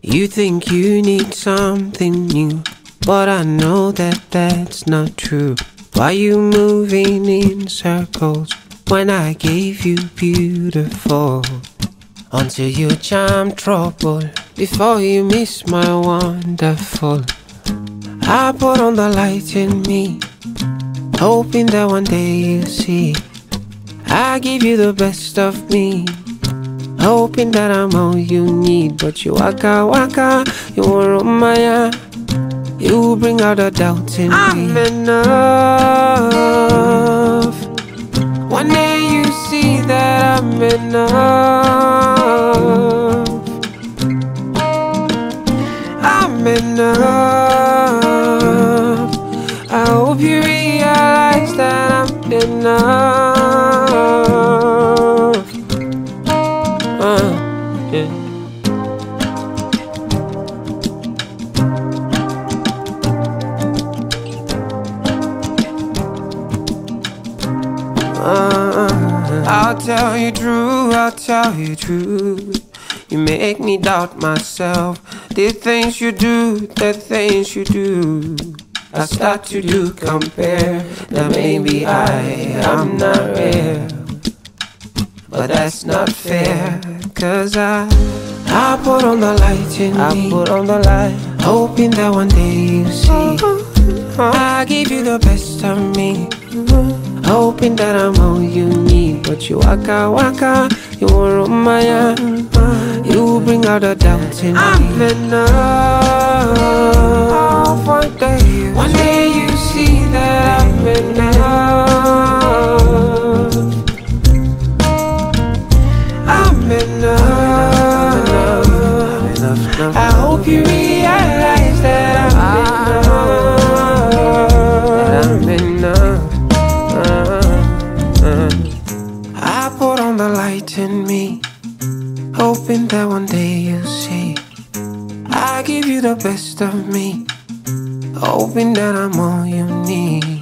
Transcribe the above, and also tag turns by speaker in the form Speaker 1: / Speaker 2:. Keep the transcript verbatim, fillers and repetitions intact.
Speaker 1: You think you need something new, but I know that that's not true. Why you moving in circles when I gave you beautiful? Until you jam trouble before you miss my wonderful. I put on the light in me, hoping that one day you'll see. I give you the best of me, hoping that I'm all you need. But you waka waka, you want my, you bring out a doubt in I'm me. I'm enough. One day you see that I'm enough. I'm enough. I hope you realize that I'm enough. Uh, yeah. Uh, I'll tell you true, I'll tell you true. You make me doubt myself. The things you do, the things you do, I start to do compare. That maybe I am not real, but that's not fair. Cause I I put on the light in I me I put on the light, hoping that one day you see. I give you the best of me, hoping that I'm all you need. But you waka waka, you want my, you bring out a doubt in me. I'm enough. One day, one day you see that I'm enough. I'm enough. I hope you realize that I'm enough. I put on the light in me, hoping that one day you'll see. I give you the best of me, hoping that I'm all you need.